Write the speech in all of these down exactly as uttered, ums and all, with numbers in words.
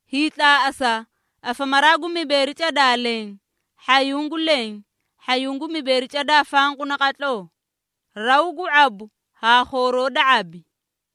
hitla asa afamaragu miberi chadaleng hayungu leng hayungu miberi chada fangu nakatlo raugu abu ha khoro da abi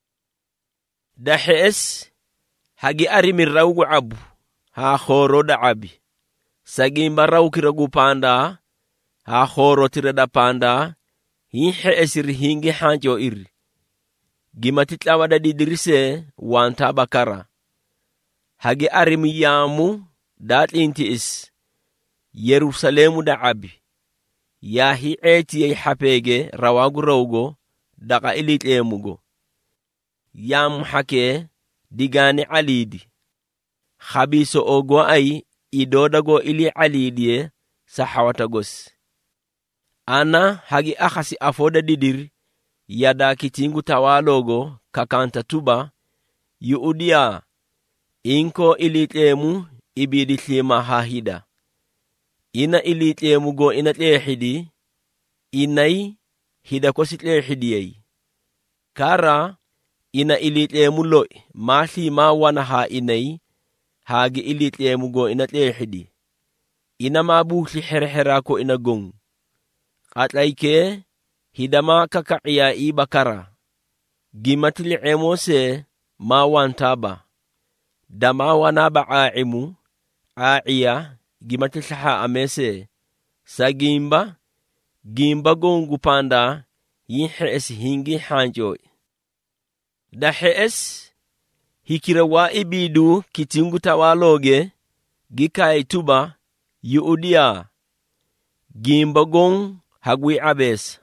da hes hagi ari min raugu abu ha khoro da abi sagimba rau kiragu panda ha khoro tira da panda hi hes hingi hanjo iri gimatitla wada didirise wanta bakara hagi ari mi yamu datlinti is Yerusalemu da abi ya hi eti ay hapege rawagu rawgo daga ilit emugo yam hake digani alidi khabiso ogo ay idodago ili alidie sahawatagos ana hagi akhasi afoda didir yada kitingu tawalogo kakanta tuba yuudia inko ilit emu ibidi tlima hahida ina ilite mugo ina tlehidi inai hida ko sitlehidi kara ina ilite mulo mathi ma wana ha inai hagi ilite mugo ina tlehidi ina mabuhli herhera ko ina gong atlaike hidama kakaia ibakara gimatli emose ma wantaba dama wana ba aimu aiya gimatil saha amese sagimba gimba gongu panda yihes hingi hanjo da hes hikira wa ibidu kitingu tawaloge gikai tuba yuudia gimba gong hagwi abes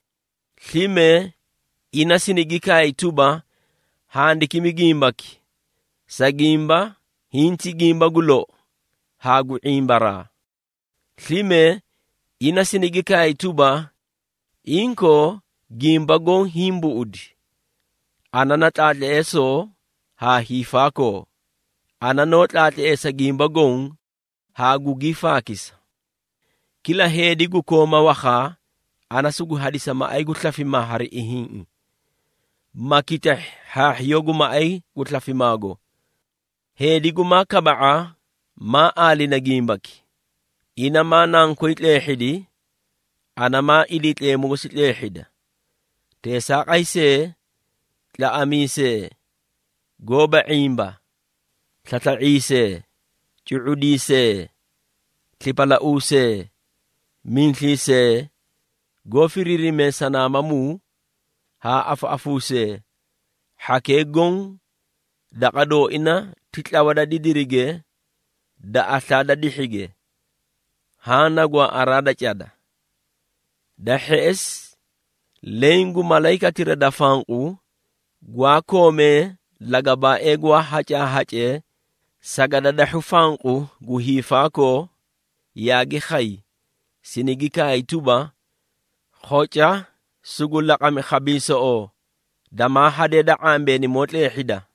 hime inasini gikai tuba handi kimi gimbaki sagimba hinti gimba gulo hagu imbara hime inasini gikai tuba inko gimba gong himbu udi ananat atle eso ha hifako ananot atle esa gimba gong hagu gifakis kila hedi gu koma waha anasugu hadisa ma ay gutlafi mahari ihin makita ha yogu ma ay gutlafi mago hedi gu makabaa ma ali nagimbaki ina ma nan ko itlehidi ana ma ilitle mo sitlehida te sa qaise la amise goba imba tata ise tuudise klipala use minhlise gofiriri mesana mamu ha afa afuse hake gong daqado ina titlawada didirige da atlada dihige hana gwa arada chada da hes lengu malaika tira da fangu gwa kome lagaba egwa hacha hache sagada da hufangu guhifako yagi khay sinigika ituba khocha sugula kami khabiso o dama hade da ambe ni motle hida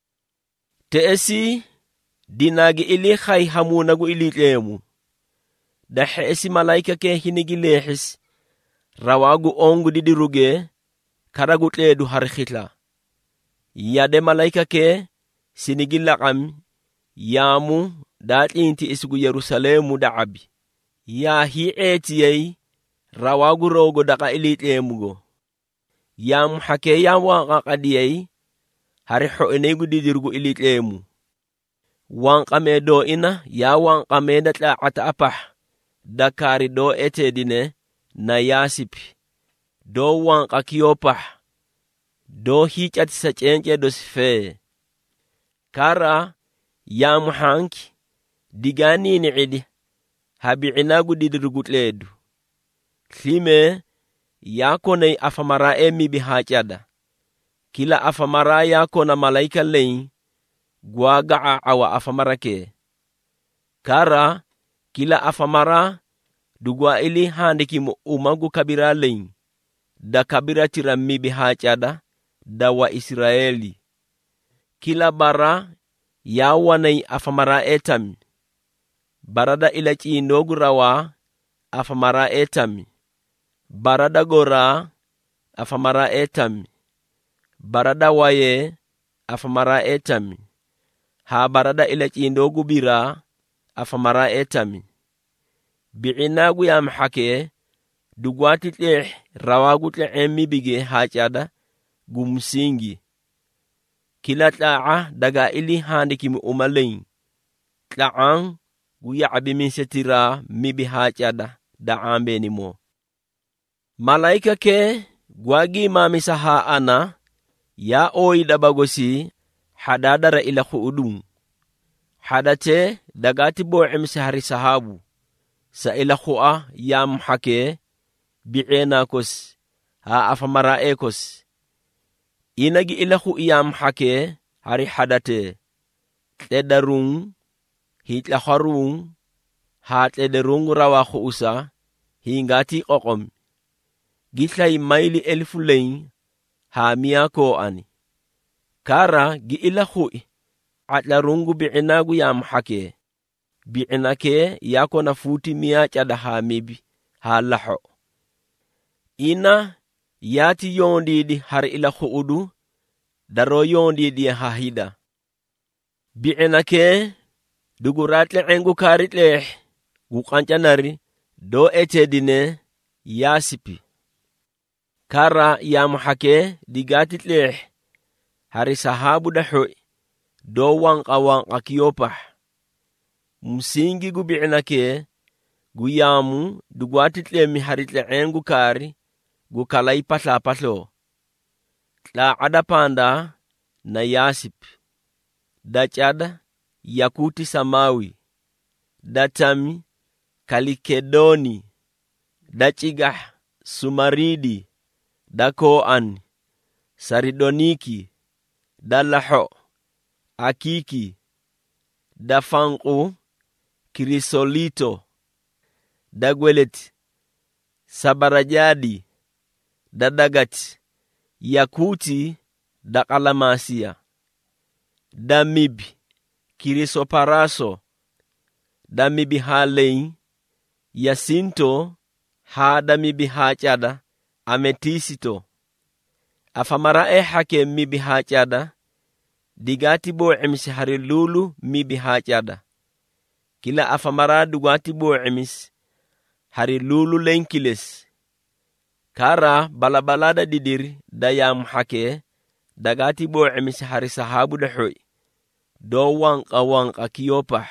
teesi dinagi ili khay hamunagu ili lemu da hesi malaika ke hinigi lehis rawagu ongu didiruge karagu tledu harkhitla yade malaika ke sinigi laqam yamu datinti isugu Yerusalemu da abi ya hi etiyai rawagu rogo daga ili lemugo yam hake yamu qaqadiyai hari ho enegu didirgu ili lemu wan qame do ina ya wan qame datla ata apah dakari do etedine na yasipi do wan qakiopah do hichat sa chenche do sfe kara ya muhanki digani ni idi habi inagu didirgutledu klime yako nei afamara emi bihachada kila afamara yako na malaika lein gwaga awa afamara ke kara kila afamara dugwa ili handiki mu umagu kabira lein da kabira tirammi bihachada da wa Israeli kila bara yawa nei afamara etami barada ila chinogu rawa afamara etami barada gora afamara etami barada waye afamara etami ha barada ila chindo gubira afamara etami bi'ina gu yam hake dugwati tle rawagu tle emmi bige hachada gumsingi kila tlaa daga ili handiki mu umalein tlaan gu ya'bi min setira mibi hachada da ambe ni mo malaika ke gwagi mami saha ana ya oyi dabagosi hadadara ila khuudum hadate dagati bo imsi hari sahabu sa ila khua yam hake bi'ena kos ha afamara ekos inagi ila khu yam hake hari hadate tedarung hitla kharung ha tedarung rawa khu usa hingati qoqom gitlay maili elfu lein ha miyako ani kara gi ila khu atla rungu bi'inagu yam hake bi'inake yako na futi miya chada ha mibi ha laho ina yati yondi di har ila khuudu daro yondi di ha hida bi'inake duguratle engu karitle gu qanchanari do etedine yasipi kara yam hake digatitle hari sahabu da hui do wanqa wanqa kiyopah msingi gu bi'inake gu yamu dugwatitle mi haritle engu kari gu kalai patla patlo tla ada panda na yasip da chada yakuti samawi da tami kalikedoni da chigah sumaridi da koan saridoniki da laho akiki da fanqu krisolito da gwelet sabarajadi da dagat yakuti da kalamasia da mibi kirisoparaso da mibi halein yasinto ha da mibi hachada ametisito afamara e hake mibi hachada digati bo emis hari lulu mibi hachada kila afamara dugati bo emis hari lulu lenkiles kara balabalada didir dayam hake dagati bo emis hari sahabu da hui do wanqa wanqa kiyopah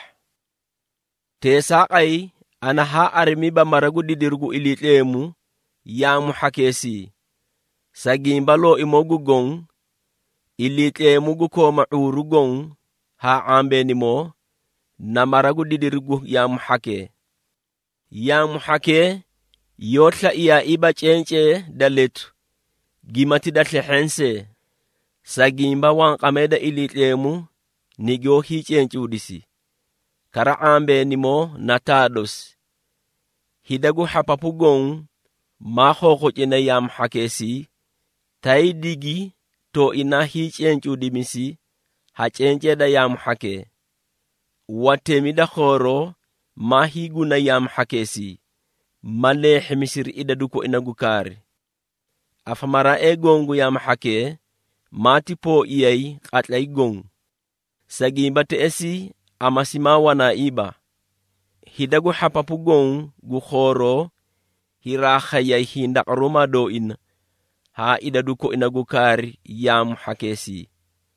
te saqai ana ha armi ba maragu didirgu ilitlemu yam hakesi sagimbalo imogu gong ilitlemu gu ko ma'uru gong ha ambe ni mo na maragu didirgu yam hake yam hake yotla iya iba chenche daletu gimati datle hense sagimba wanqa meda ilitlemu nigyo hi chenche udisi kara ambe ni mo natados hidagu hapapu gong ma khoko chena yam hakesi tai digi to ina hi chenche udimisi ha chenche da yam hake watemi da khoro ma hi guna yam hakesi male hemisir idadu ko inagu kari afamara e gongu yam hake mati po iyai atlai gong sagimba te esi amasima wana iba hidagu hapapu gong gu khoro hira khayai hinda roma do in ha idadu ko inagu kari yam hakesi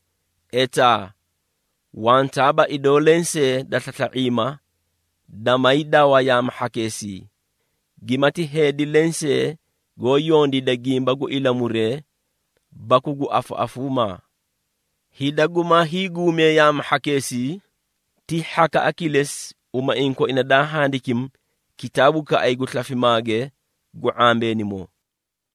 eta wantaba idolense datataima damaida wa yam hakesi gimati hedi lense go yondi da gimba gu ilamure bakugu afu afuma hidagu ma higu me yam hakesi ti haka akiles uma inko ina da handikim kitabu ka ay gutlafi mage gu ambe ni mo